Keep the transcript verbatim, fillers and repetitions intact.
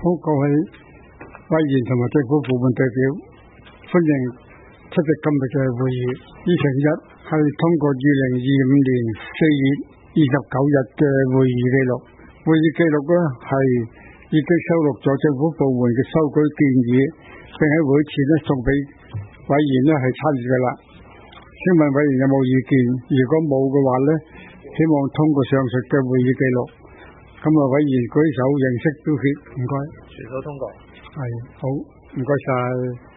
好，各位委員同埋政府部門代表，歡迎出席今日嘅會議。議程一係通過二零二五年四月二十九日嘅會議記錄。會議記錄咧係已經收錄咗政府部門嘅修改建議，並喺會前咧送俾委員咧係參與嘅啦。請問委員有冇意見？如果冇嘅話咧，希望通過上述嘅會議記錄。咁啊，委員舉手認識表決，唔該。 全數通過。 係，好，唔該晒。